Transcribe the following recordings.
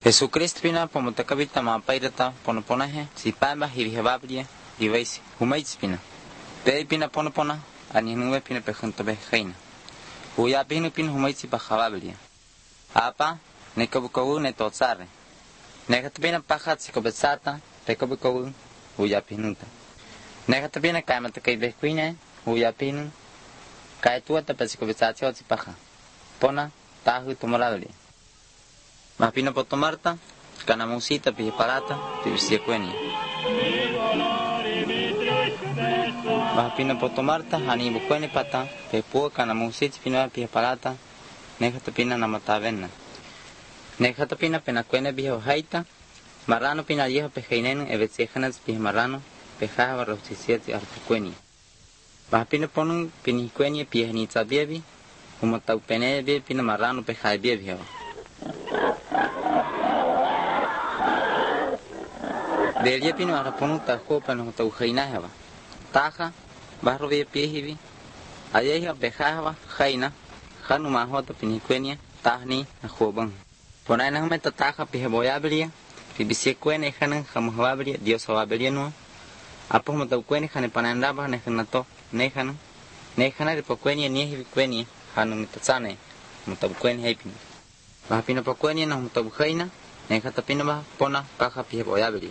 Jesucristo pina pomotakabita mapairata ponoponaje si pamba hirihebabria divaisi humaits pina. Pe pina ponopona anihnube pina pejanto bejaina. Huya pina pina humaits pahabablia. Apa nekabukawu netotsare. Nekatpina pahatsikobetsata pekabukawu huya pinuta. Nekatpina kaimatakai behkuine huya pinu. Kaituata pesikobetsatio paha. Pona tahu tomorablia. Mahpina potomarta, canamusita pihiparata, pibisiecuenia. Mahpina potomarta, hanibucuene pata, pepua canamusita pina pihiparata, nejatapina namatavena. Nejatapina penacuene bihojaita, marrano pina viejo pejainen, evetsejanas pihimarrano, pejaja barrosicieti arpucuenia. Mahpina ponun pinicuenia pijanitza biebi, humataupene biebi pina marrano pejaja biebi. Delia pino araponu tajo pano taujainahaba. Taja, barro via piehibi. Ayeha bejahaba, jaina, janu mahota pinicuenia, tahni, ajoban. Ponaina meta taja pijeboyabria, pibisiecuene janan jamuhabria, Dios hababria no. Apos mataucuene janepanandaba, nejanato, nejanan. Nejana de pocuenia, niehibicuenia, janu mitatzane, mutabucuene heipin. Bahapina pocuenia, no mutabujaina, nejatapinaba, pona, paja pijeboyabria.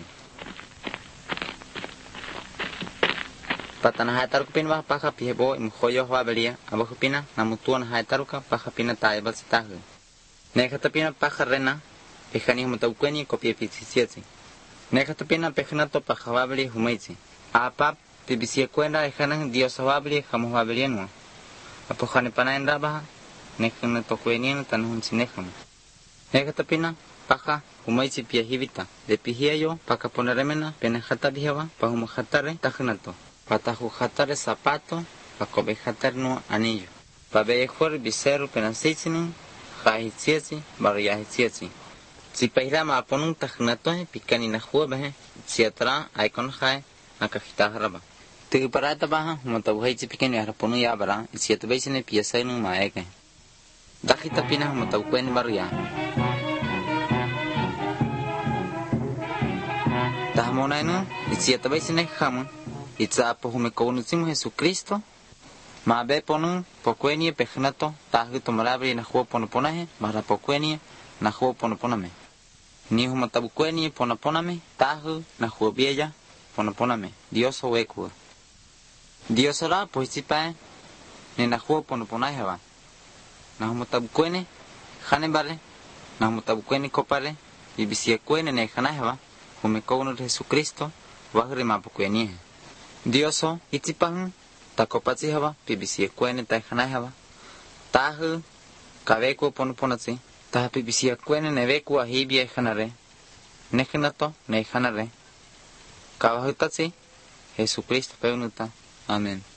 Patana haitaruka pina baja paja pihebo imjoyo habelia abajo pina namutuan haitaruka paja pina taibal sitahu. Nejata pina paja rena pejani mutauqueni copia pisicieti. Nejata pina pejanato paja babeli humaitzi. Apap pibisiecuenda ejanan Dios hababli jamu habelienua. Apojane pana en rabaja nejana tocuenien tanun sinejam. Nejata pina paja humaitzi piahibita. De pihiayo paca poneremena penejata bihaba pahumujatare tajanato. Patahu jatare zapato, pacobe jatar no anillo. Pabejor visero penasicinin, jahitziezi, barriahitziezi. Si pairama aponun tajnatoe, picanina juebeje, si atra, aikon jae, acajitajaraba. Te parata baja, montabuhaizi pequeño araponu yabara, y si atubesine piasainu maeke. Dajita pina montabuqueni barria. Tajamonainu, y si atubesine jamon. Itzapo humekonutzimo Jesucristo. Mabe ponun pocuenie pejnato tahu tomarabri na juo ponoponaje, mara pocuenie na juo ponoponame. Ni humatabucuenie ponoponame, tahu na juo biella ponoponame. Dios oweku. Dios ora poisipae ni na juo ponoponaje va. Na humatabucuenie janebale, na humatabucuenie copare, y bisiecuene ne janaje va, humekonu Jesucristo, wagre mapocuenie. Dioso itipan takopatsi haba pibisi kuene tajana tahu kaveku ponoponatsi ta pibisi kuene neveku ahibia janare nejanato nejanare kabahutatsi Jesucristo peunuta. Amén.